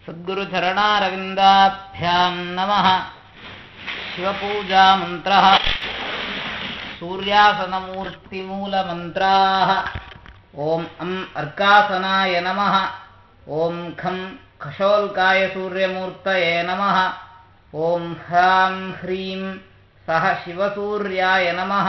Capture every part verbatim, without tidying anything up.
सद्गुरुचरणारविन्दाभ्यां नमः। शिवपूजामन्त्रः सूर्यासनमूर्तिमूलमन्त्राः। ॐ अम् अर्कासनाय नमः। ॐ खं खशोल्काय सूर्यमूर्तये नमः। ॐ ह्रां ह्रीं सः शिवसूर्याय नमः।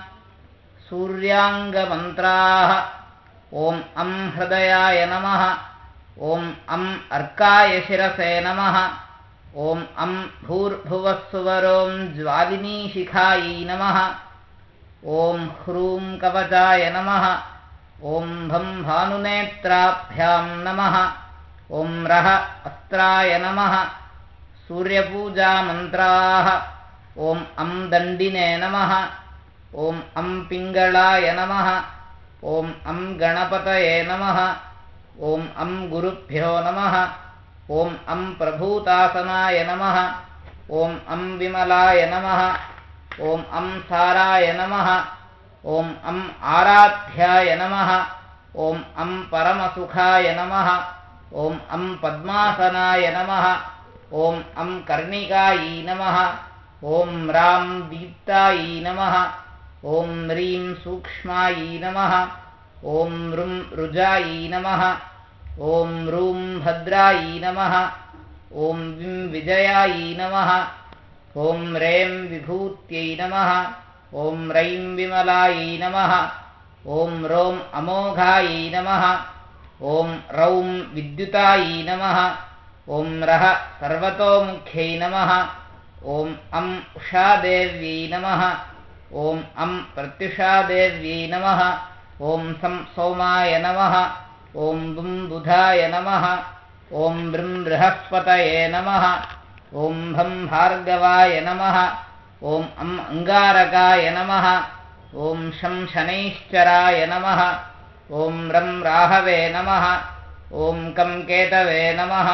सूर्याङ्गमन्त्राः। ॐ अं हृदयाय नमः। ॐ अम् अर्काय शिरसे नमः। ॐ अं भूर्भुवस्सुवरों ज्वालिनीशिखायै नमः। ॐ ह्रूं कवचाय नमः। ॐ भं भानुनेत्राभ्यां नमः। ॐ रः अस्त्राय नमः। सूर्यपूजामन्त्राः। ॐ अं दण्डिने नमः। ॐ अं पिङ्गळाय नमः। ॐ अं गणपतये नमः। ॐ अं गुरुभ्यो नमः। ॐ अं प्रभूतासनाय नमः। ॐ अं विमलाय नमः। ॐ अं साराय नमः। ॐ अं आराध्याय नमः। ॐ अं परमसुखाय नमः। ॐ अं पद्मासनाय नमः। ॐ अं कर्णिकायै नमः। ॐ रां दीप्तायै नमः। ॐ ह्रीं सूक्ष्मायै नमः। ॐ ऋं रुजायै नमः। ॐ ऋं भद्रायै नमः। ॐ विं विजयायै नमः। ॐ रें विभूत्यै नमः। ॐ रैं विमलायै नमः। ॐ रों अमोघायै नमः। ॐ रौं विद्युतायै नमः। ॐ रः सर्वतोमुख्यै नमः। ॐ अम् उषादेव्यै नमः। ॐ अं प्रत्युषादेव्यै नमः। ॐ सं सोमाय नमः। ॐ बुं बुधाय नमः। ॐ बृं बृहस्पतये नमः। ॐ भं भार्गवाय नमः। ॐ अम् अङ्गारकाय नमः। ॐ शं शनैश्चराय नमः। ॐ रं राहवे नमः। ॐ कं केतवे नमः।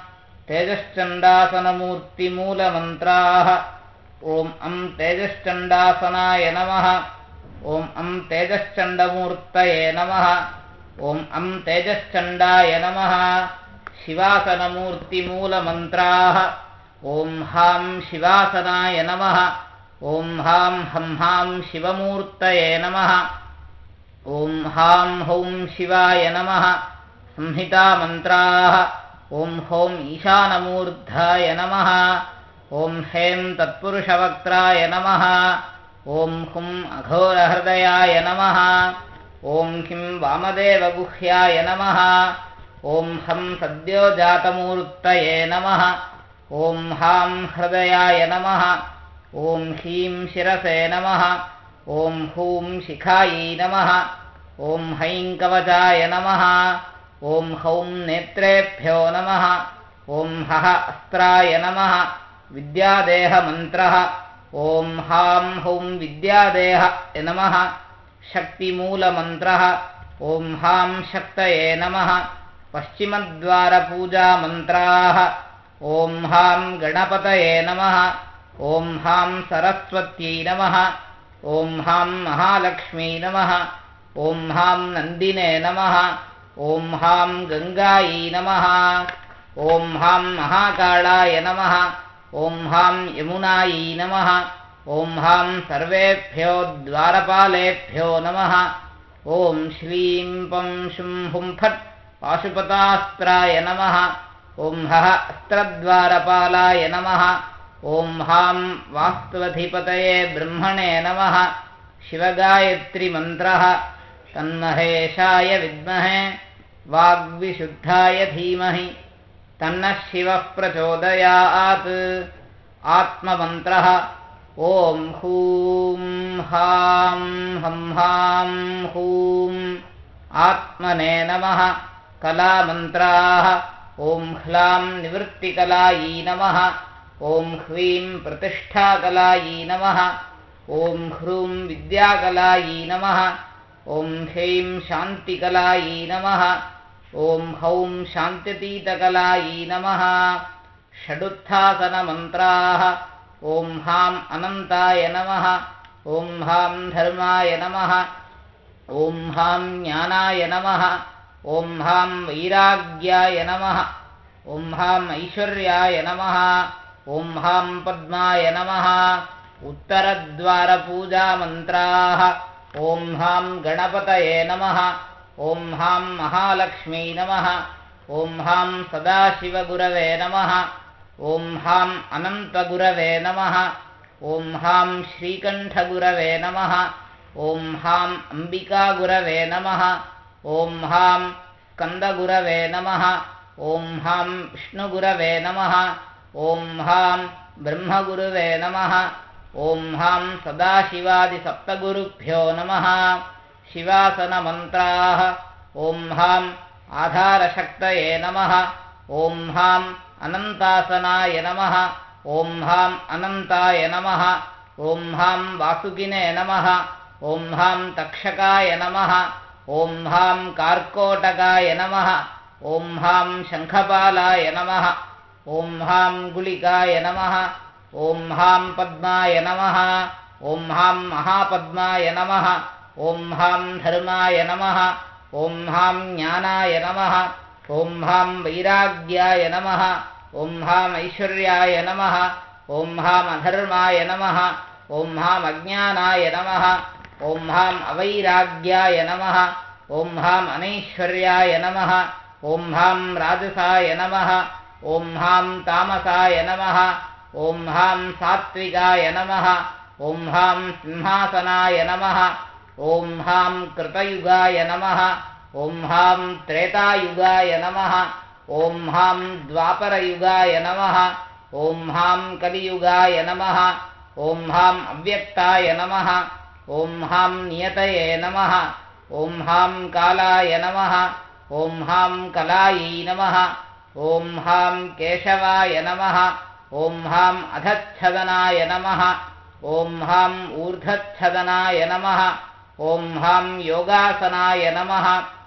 तेजश्चण्डासनमूर्तिमूलमन्त्राः। ॐ अं तेजश्चण्डासनाय नमः। ॐ अं तेजश्चण्डमूर्तये नमः। ॐ अं तेजश्चण्डाय नमः। शिवासनमूर्तिमूलमन्त्राः। ॐ हां शिवासनाय नमः। ॐ हां हं हां शिवमूर्तये नमः। ॐ हां हौं शिवाय नमः। संहितामन्त्राः। ॐ हौं ईशानमूर्धाय नमः। ॐ हें तत्पुरुषवक्त्राय नमः। ॐ हुं अघोरहृदयाय नमः। ॐ किं वामदेवगुह्याय नमः। ॐ हं सद्योजातमूर्तये नमः। ॐ हां हृदयाय नमः। ॐ ह्रीं शिरसे नमः। ॐ हूं शिखायै नमः। ॐ हैं कवचाय नमः। ॐ हौं नेत्रेभ्यो नमः। ॐ हः अस्त्राय नमः। विद्यादेहमन्त्रः। ॐ हां हौं विद्यादेहाय नमः। शक्तिमूलमन्त्रः। ॐ हां शक्तये नमः। पश्चिमद्वारपूजामन्त्राः। ॐ हां गणपतये नमः। ॐ हां सरस्वत्यै नमः। ॐ हां महालक्ष्म्यै नमः। ॐ हां नन्दिने नमः। ॐ हां गङ्गायै नमः। ॐ हां महाकालाय नमः। ॐ हां यमुनायै नमः। ॐ हां सर्वेभ्यो द्वारपालेभ्यो नमः। ॐ श्रीं पं शुं हुं फट् पाशुपतास्त्राय नमः। ॐ हः अस्त्रद्वारपालाय नमः। ॐ हां वास्तुवधिपतये ब्रह्मणे नमः। शिवगायत्रीमन्त्रः। तन्महेशाय विद्महे वाग्विशुद्धाय धीमहि तन्नः शिवः प्रचोदयात्। आत्ममन्त्रः। ॐ हूं हां हं हां हूं आत्मने नमः। कलामन्त्राः। ॐ ह्लां निवृत्तिकलायै नमः। ॐ ह्रीं प्रतिष्ठाकलायै नमः। ॐ ह्रूं विद्याकलायै नमः। ॐ ह्रीं शान्तिकलायै नमः। ॐ हौं शान्त्यतीतकलायै नमः। षडुत्थासनमन्त्राः। ॐ हां अनन्ताय नमः। ॐ हां धर्माय नमः। ॐ हां ज्ञानाय नमः। ॐ हां वैराग्याय नमः। ॐ हां ऐश्वर्याय नमः ॐ हां पद्माय नमः उत्तरद्वारपूजामन्त्राः ॐ हां गणपतये नमः ॐ हां महालक्ष्मी नमः ॐ हां सदाशिवगुरवे नमः ॐ हां अनन्तगुरवे नमः ॐ हां श्रीकण्ठगुरवे नमः ॐ हां अम्बिकागुरवे नमः ॐ हां स्कन्दगुरवे नमः ॐ हां विष्णुगुरवे नमः ॐ हां ब्रह्मगुरवे नमः ॐ हां सदाशिवादिसप्तगुरुभ्यो नमः शिवासनमन्त्राः ॐ हां आधारशक्तये नमः ॐ हां अनन्तासनाय नमः ॐ हां अनन्ताय नमः ॐ हां वासुकिने नमः ॐ हां तक्षकाय नमः ॐ हां कार्कोटकाय नमः ॐ हां शङ्खपालाय नमः ॐ हां गुलिकाय नमः ॐ हां पद्माय नमः ॐ हां महापद्माय नमः ॐ हां धर्माय नमः ॐ हां ज्ञानाय नमः ॐ हां वैराग्याय नमः ॐ हां ऐश्वर्याय नमः ॐ हां अधर्माय नमः ॐ हां अज्ञानाय नमः ॐ हां अवैराग्याय नमः ॐ हां अनैश्वर्याय नमः ॐ हां राजसाय नमः ॐ हां तामसाय नमः ॐ हां सात्विकाय नमः ॐ हां सिंहासनाय नमः ॐ हां कृतयुगाय नमः ॐ हां त्रेतायुगाय नमः ॐ हां द्वापरयुगाय नमः ॐ हां कलियुगाय नमः ॐ हां अव्यक्ताय नमः ॐ हां नियतये नमः ॐ हां कालाय नमः ॐ हां कलायै नमः ॐ हां केशवाय नमः ॐ हां अधच्छदनाय नमः ॐ हां ऊर्ध्वच्छदनाय नमः ॐ हां योगासनाय नमः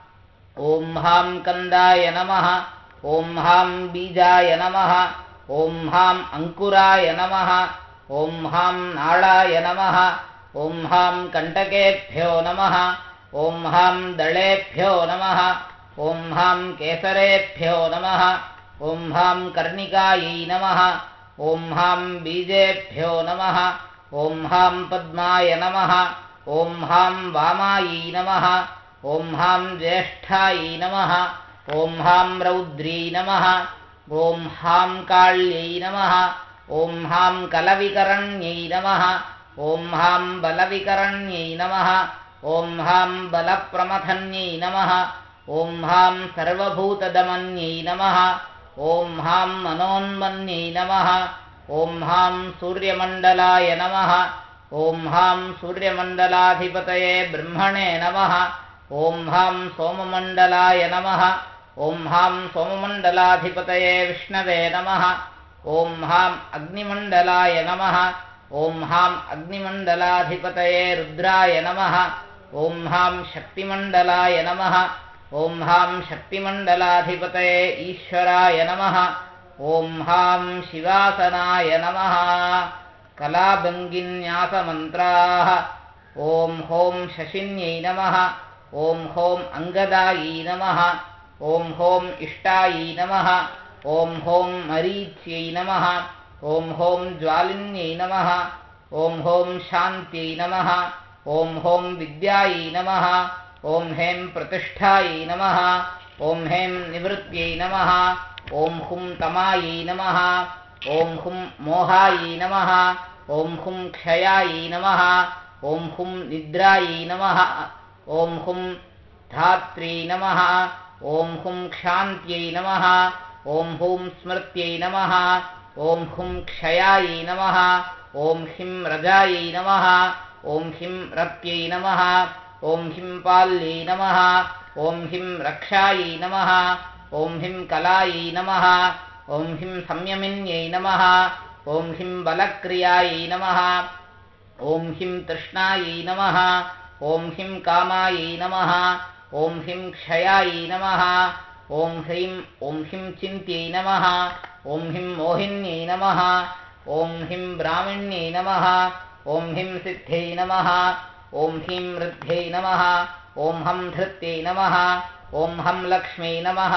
ॐ हां कन्दाय नमः ॐ हां बीजाय नमः ॐ हां अङ्कुराय नमः ॐ हां नाळाय नमः ॐ हां कण्टकेभ्यो नमः ॐ हां दळेभ्यो नमः ॐ हां केसरेभ्यो नमः ॐ हां कर्णिकायै नमः ॐ हां बीजेभ्यो नमः ॐ हां पद्माय नमः ॐ हां वामायै नमः ॐ हां ज्येष्ठायै नमः ॐ हां रौद्री नमः ॐ हां काళ్यै नमः ॐ हां कलविकरण्यै नमः ॐ हां बलविकरण्यै नमः ॐ हां बलप्रमथन्यै नमः ॐ हां सर्वभूतदमन्यै नमः ॐ हां मनोन्मन्यै नमः ॐ हां सूर्यमण्डलाय नमः ॐ हां सूर्यमण्डलाधिपतये ब्रह्मणे नमः ॐ हां सोममण्डलाय नमः ॐ हां सोममण्डलाधिपतये विष्णवे नमः ॐ हां अग्निमण्डलाय नमः ॐ हां अग्निमण्डलाधिपतये रुद्राय नमः ॐ हां शक्तिमण्डलाय नमः ॐ हां शक्तिमण्डलाधिपतये ईश्वराय नमः ॐ हां शिवासनाय नमः कलाभङ्गिन्यासमन्त्राः ॐ हों शशिन्यै नमः ॐ हों अङ्गदायै नमः ॐ हों इष्टायै नमः ॐ हों मरीच्यै नमः ॐ हों ज्वालिन्यै नमः ॐ हों शान्त्यै नमः ॐ हों विद्यायै नमः ॐ हें प्रतिष्ठायै नमः ॐ हें निवृत्त्यै नमः ॐ हुं तमायै नमः ॐ हुं मोहायै नमः ॐ हुं क्षयायै नमः ॐ हुं निद्रायै नमः ॐ हुं धात्र्यै नमः ॐ हुं क्षान्त्यै नमः ॐ हुं स्मृत्यै नमः ॐ हुं क्षयायै नमः ॐ हिं रजायै नमः ॐ हिं रत्यै नमः ॐ हिं पाल्यै नमः ॐ हिं रक्षायै नमः ॐ हिं कलायै नमः ॐ हिं संयमिन्यै नमः ॐ हिं बलक्रियायै नमः ॐ हिं तृष्णायै नमः ॐ हिं कामायै नमः ॐ हिं क्षयायै नमः ॐ ह्रीं ॐ हिं चिन्त्यै नमः ॐ हिं मोहिन्यै नमः ॐ हिं ब्राह्मण्यै नमः ॐ हिं सिद्ध्यै नमः ॐ ह्रीं वृद्ध्यै नमः ॐ हं धृत्यै नमः ॐ हं लक्ष्म्यै नमः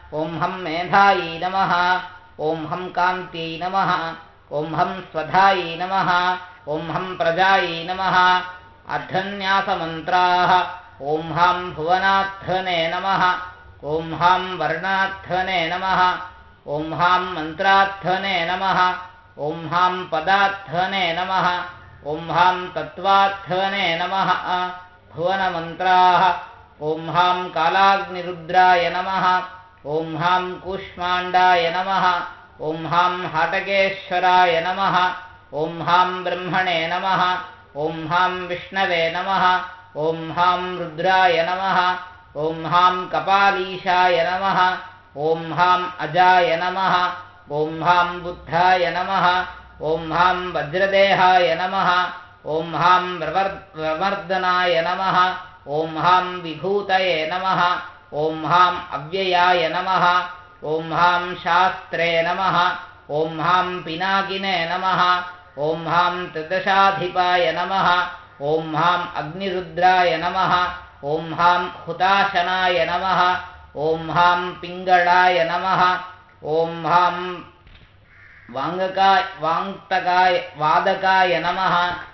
ॐ हं मेधायै नमः ॐ हं कान्त्यै नमः ॐ हं स्वधायै नमः ॐ हं प्रजायै नमः अर्धन्यासमन्त्राः ॐ हां भुवनार्थने नमः ॐ हां वर्णार्थने नमः ॐ हां मन्त्रार्थने नमः ॐ हां पदार्थने नमः ॐ हां तत्त्वार्थने नमः भुवनमन्त्राः ॐ हां कालाग्निरुद्राय नमः ॐ हां कूष्माण्डाय नमः ॐ हां हाटकेश्वराय नमः ॐ हां ब्रह्मणे नमः ॐ हां विष्णवे नमः ॐ हां रुद्राय नमः ॐ हां कपालीशाय नमः ॐ हां अजाय नमः ॐ हां बुद्धाय नमः ॐ हां वज्रदेहाय नमः ॐ हां प्रवर्धनाय नमः ॐ हां विभूतये नमः ॐ हां अव्ययाय नमः ॐ हां शास्त्रे नमः ॐ हां पिनाकिने नमः ॐ हां त्रिदशाधिपाय नमः ॐ हां अग्निरुद्राय नमः ॐ हां हुताशनाय नमः ॐ हां पिङ्गळाय नमः ॐ हां वाङ्गकाय वाङ्क्तकाय वादकाय नमः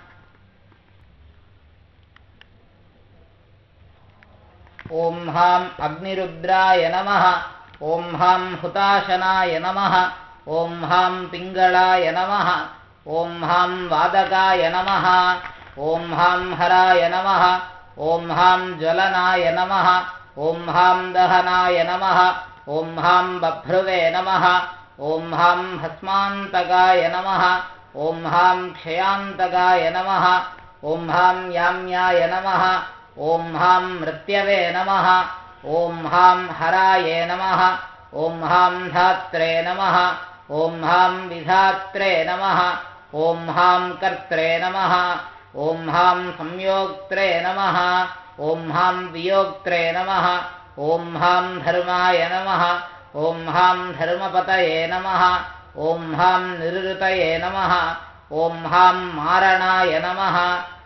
ॐ हां अग्निरुद्राय नमः ॐ हां हुताशनाय नमः ॐ हां पिङ्गळाय नमः ॐ हां वादकाय नमः ॐ हां हराय नमः ॐ हां ज्वलनाय नमः ॐ हां दहनाय नमः ॐ हां बभ्रुवे नमः ॐ हां भस्मान्तकाय नमः ॐ हां क्षयान्तकाय नमः ॐ हां याम्याय नमः ॐ हां मृत्यवे नमः ॐ हां हराये नमः ॐ हां धात्रे नमः ॐ हां विधात्रे नमः ॐ हां कर्त्रे नमः ॐ हां संयोक्त्रे नमः ॐ हां वियोक्त्रे नमः ॐ हां धर्माय नमः ॐ हां धर्मपतये नमः ॐ हां निरृतये नमः ॐ हां मारणाय नमः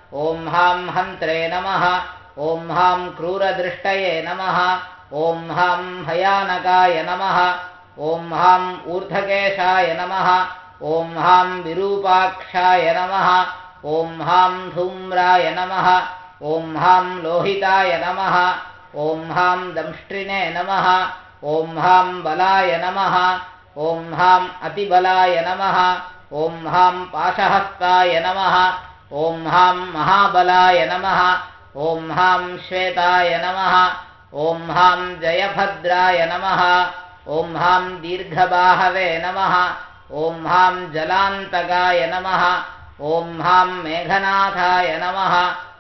ॐ हां हन्त्रे नमः ॐ हां क्रूरदृष्टये नमः ॐ हां भयानकाय नमः ॐ हां ऊर्ध्वकेशाय नमः ॐ हां विरूपाक्षाय नमः ॐ हां धूम्राय नमः ॐ हां लोहिताय नमः ॐ हां दंष्ट्रिणे नमः ॐ हां बलाय नमः ॐ हां अतिबलाय नमः ॐ हां पाशहस्ताय नमः ॐ हां महाबलाय नमः ॐ हां श्वेताय नमः ॐ हां जयभद्राय नमः ॐ हां दीर्घबाहवे नमः ॐ हां जलान्तकाय नमः ॐ हां मेघनाथाय नमः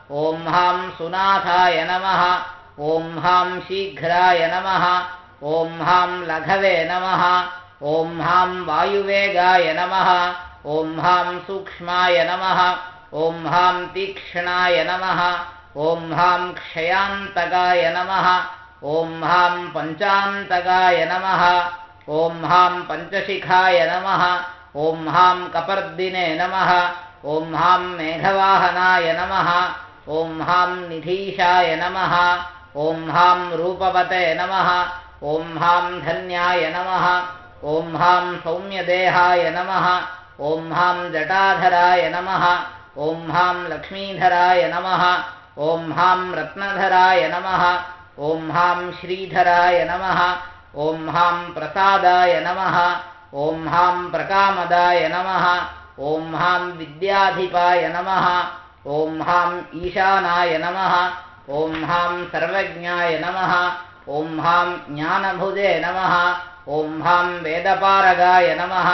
ॐ हां सुनाथाय नमः ॐ हां शीघ्राय नमः ॐ हां लघवे नमः ॐ हां वायुवेगाय नमः ॐ हां सूक्ष्माय नमः ॐ हां तीक्ष्णाय नमः ॐ हां क्षयान्तकाय नमः ॐ हां पञ्चान्तकाय नमः ॐ हां पञ्चशिखाय नमः ॐ हां कपर्दिने नमः ॐ हां मेघवाहनाय नमः ॐ हां निधीशाय नमः ॐ हां रूपवते नमः ॐ हां धन्याय नमः ॐ हां सौम्यदेहाय नमः ॐ हां जटाधराय नमः ॐ हां लक्ष्मीधराय नमः ॐ हां रत्नधराय नमः ॐ हां श्रीधराय नमः ॐ हां प्रसादाय नमः ॐ हां प्रकामदाय नमः ॐ हां विद्याधिपाय नमः ॐ हां ईशानाय नमः ॐ हां सर्वज्ञाय नमः ॐ हां ज्ञानभुजे नमः ॐ हां वेदपारगाय नमः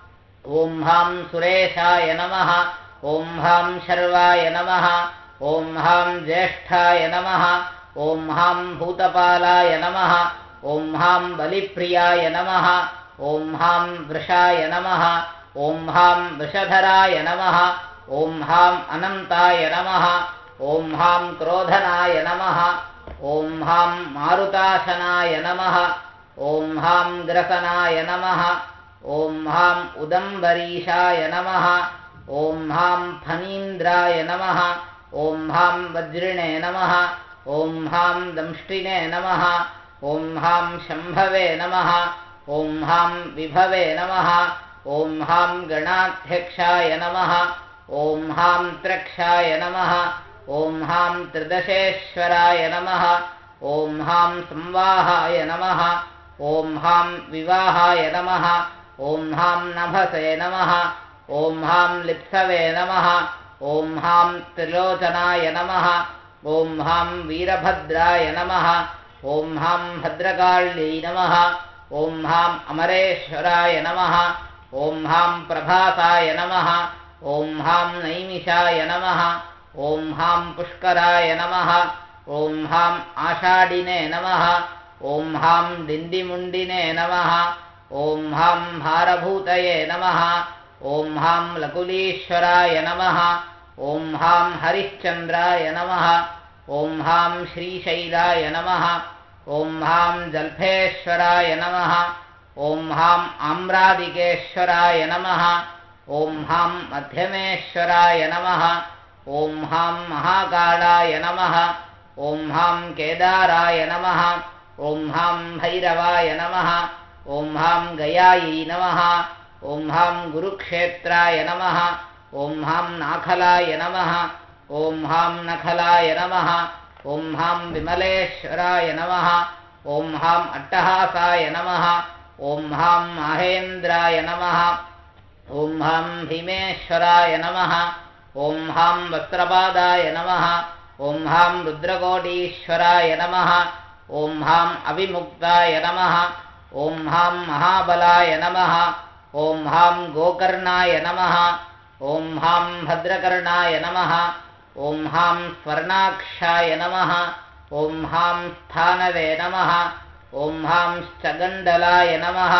ॐ हां सुरेशाय नमः ॐ हां शर्वाय नमः ॐ हां ज्येष्ठाय नमः ॐ हां भूतपालाय नमः ॐ हां बलिप्रियाय नमः ॐ हां वृषाय नमः ॐ हां वृषधराय नमः ॐ हां अनन्ताय नमः ॐ हां क्रोधनाय नमः ॐ हां मारुताशनाय नमः ॐ हां ग्रसनाय नमः ॐ हां उदम्बरीशाय नमः ॐ हां फणीन्द्राय नमः ॐ हां वज्रिणे नमः ॐ हां दंष्टिने नमः ॐ हां शम्भवे नमः ॐ हां विभवे नमः ॐ हां गणाध्यक्षाय नमः ॐ हां त्रक्षाय नमः ॐ हां त्रिदशेश्वराय नमः ॐ हां संवाहाय नमः ॐ हां विवाहाय नमः ॐ हां नभसे नमः ॐ हां लिप्सवे नमः ॐ हां त्रिलोचनाय नमः ॐ हां वीरभद्राय नमः ॐ हां भद्रकाल्यै नमः ॐ हां अमरेश्वराय नमः ॐ हां प्रभासाय नमः ॐ हां नैमिषाय नमः ॐ हां पुष्कराय नमः ॐ हां आषाढिने नमः ॐ हां दिण्डिमुण्डिने नमः ॐ हां भारभूतये नमः ॐ हां लकुलीश्वराय नमः ॐ हां हरिश्चन्द्राय नमः ॐ हां श्रीशैलाय नमः ॐ हां जल्फेश्वराय नमः ॐ हां आम्रादिकेश्वराय नमः ॐ हां मध्यमेश्वराय नमः ॐ हां महाकालाय नमः ॐ हां केदाराय नमः ॐ हां भैरवाय नमः ॐ हां गयायै नमः ॐ हां गुरुक्षेत्राय नमः ॐ हां नाखलाय नमः ॐ हां नखलाय नमः ॐ हां विमलेश्वराय नमः ॐ हां अट्टहासाय नमः ॐ हां माहेन्द्राय नमः ॐ हां भीमेश्वराय नमः ॐ हां वस्त्रपादाय नमः ॐ हां रुद्रकोटीश्वराय नमः ॐ हां अविमुक्ताय नमः ॐ हां महाबलाय नमः ॐ हां गोकर्णाय नमः ॐ हां भद्रकर्णाय नमः ॐ हां स्वर्णाक्षाय नमः ॐ हां स्थानवे नमः ॐ हां श्चगण्डलाय नमः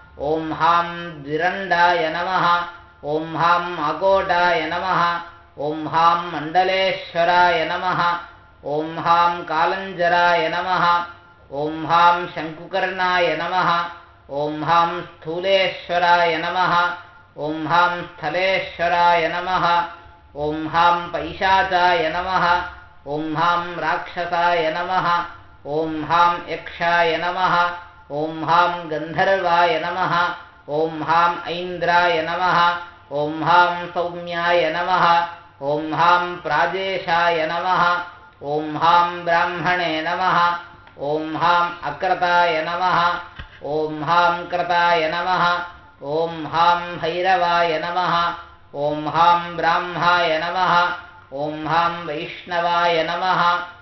ॐ हां द्विरण्डाय नमः ॐ हां आकोटाय नमः ॐ हां मण्डलेश्वराय नमः ॐ हां कालञ्जराय नमः ॐ हां शङ्कुकर्णाय नमः ॐ हां स्थूलेश्वराय नमः ॐ हां स्थलेश्वराय नमः ॐ हां पैशाचाय नमः ॐ हां राक्षसाय नमः ॐ हां यक्षाय नमः ॐ हां गन्धर्वाय नमः ॐ हां ऐन्द्राय नमः ॐ हां सौम्याय नमः ॐ हां प्राजेशाय नमः ॐ हां ब्राह्मणे नमः ॐ हां अक्रताय नमः ॐ हां कृताय नमः ॐ हां भैरवाय नमः ॐ हां ब्राह्माय नमः ॐ हां वैष्णवाय नमः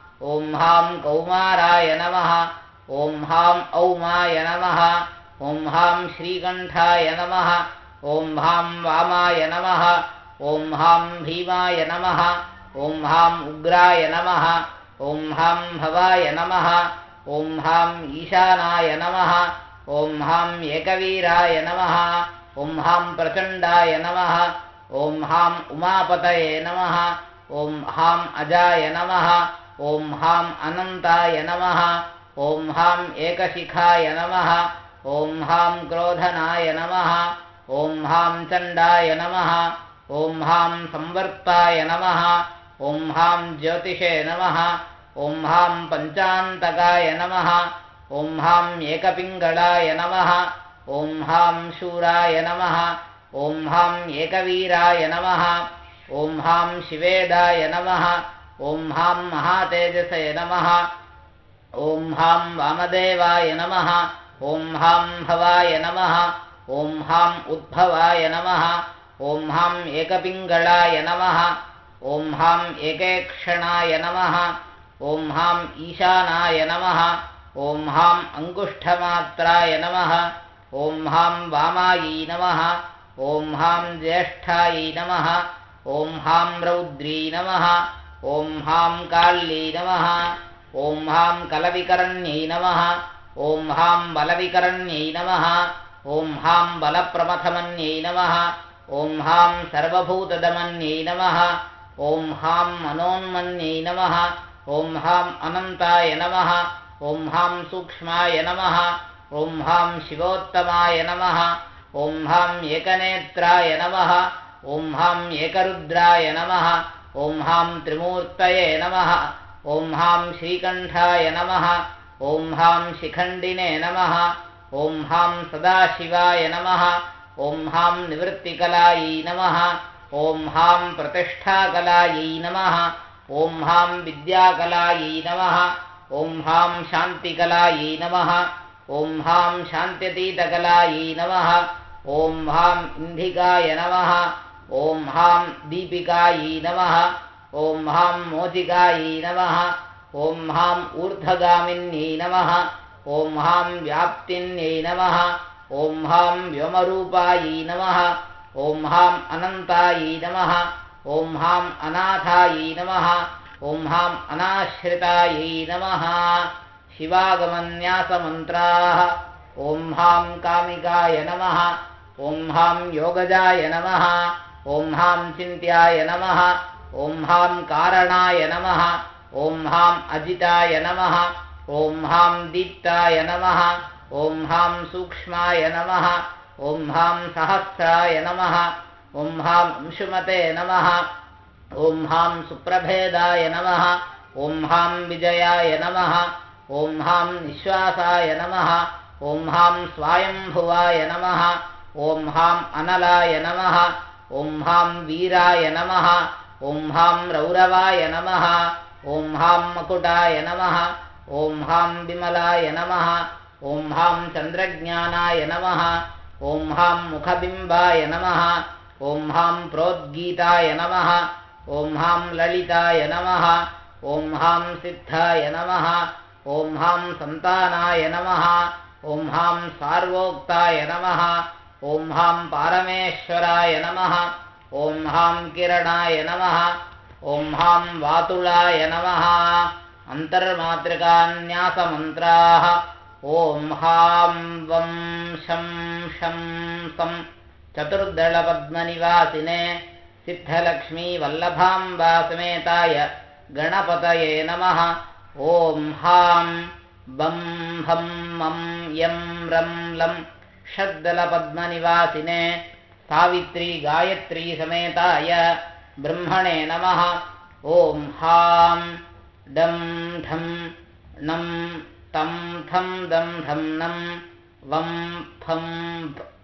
ॐ हां कौमाराय नमः ॐ हां औमाय नमः ॐ हां श्रीकण्ठाय नमः ॐ हां वामाय नमः ॐ हां भीमाय नमः ॐ हां उग्राय नमः ॐ हां भवाय नमः ॐ हां ईशानाय नमः ॐ हां एकवीराय नमः ॐ हां प्रचण्डाय नमः ॐ हां उमापतये नमः ॐ हां अजाय नमः ॐ हां अनन्ताय नमः ॐ हां एकशिखाय नमः ॐ हां क्रोधनाय नमः ॐ हां चण्डाय नमः ॐ हां संवर्ताय नमः ॐ हां ज्योतिषे नमः ॐ हां पञ्चान्तकाय नमः ॐ हां एकपिङ्गळाय नमः ॐ हां शूराय नमः ॐ हां एकवीराय नमः ॐ हां शिवेदाय नमः ॐ हां महातेजसे नमः ॐ हां वामदेवाय नमः ॐ हां भवाय नमः ॐ हां उद्भवाय नमः ॐ हां एकपिङ्गळाय नमः ॐ हां एकेक्षणाय नमः ॐ हां ईशानाय नमः ॐ हां अङ्गुष्ठमात्राय नमः ॐ हां वामायै नमः ॐ हां ज्येष्ठायै नमः ॐ हां रौद्री नमः ॐ हां काल्यै नमः ॐ हां कलविकरण्यै नमः ॐ हां बलविकरण्यै नमः ॐ हां बलप्रमथमन्यै नमः ॐ हां सर्वभूतदमन्यै नमः ॐ हां मनोन्मन्यै नमः ॐ हां अनन्ताय नमः ॐ हां सूक्ष्माय नमः ॐ हां शिवोत्तमाय नमः ॐ हां एकनेत्राय नमः ॐ हां एकरुद्राय नमः ॐ हां त्रिमूर्तये नमः ॐ हां श्रीकण्ठाय नमः ॐ हां शिखण्डिने नमः ॐ हां सदाशिवाय नमः ॐ हां निवृत्तिकलायै नमः ॐ हां प्रतिष्ठाकलायै नमः ॐ हां विद्याकलायै नमः ॐ हां शान्तिकलायै नमः ॐ हां शान्त्यतीतकलायै नमः ॐ हां इन्धिकाय नमः ॐ हां दीपिकायै नमः ॐ हां मोचिकायै नमः ॐ हां ऊर्ध्वगामिन्यै नमः ॐ हां व्याप्तिन्यै नमः ॐ हां व्योमरूपायै नमः ॐ हां अनन्तायै नमः ॐ हां अनाथायै नमः ॐ हां अनाश्रितायै नमः शिवागमन्यासमन्त्राः ॐ हां कामिकाय नमः ॐ हां योगजाय नमः ॐ हां चिन्त्याय नमः ॐ हां कारणाय नमः ॐ हां अजिताय नमः ॐ हां दीप्ताय नमः ॐ हां सूक्ष्माय नमः ॐ हां सहस्राय नमः ॐ हां अंशुमते नमः ॐ हां सुप्रभेदाय नमः ॐ हां विजयाय नमः ॐ हां निःश्वासाय नमः ॐ हां स्वायम्भुवाय नमः ॐ हां अनलाय नमः ॐ हां वीराय नमः ॐ हां रौरवाय नमः ॐ हां मकुटाय नमः ॐ हां विमलाय नमः ॐ हां चन्द्रज्ञानाय नमः ॐ हां मुखबिम्बाय नमः ॐ हां प्रोद्गीताय नमः ॐ हां ललिताय नमः ॐ हां सिद्धाय नमः ॐ हां सन्तानाय नमः ॐ हां सार्वोक्ताय नमः ॐ हां पारमेश्वराय नमः ॐ हां किरणाय नमः ॐ हां वातुलाय नमः अन्तर्मातृकान्यासमन्त्राः ॐ हां वं शं शं सं चतुर्दलपद्मनिवासिने सिद्धलक्ष्मीवल्लभाम्बासमेताय गणपतये नमः ॐ हां बं हं मं यं रं लं षड्दलपद्मनिवासिने सावित्री गायत्री समेताय ब्रह्मणे नमः ॐ हां डं ढं नं तं थं दं धं नं वं फं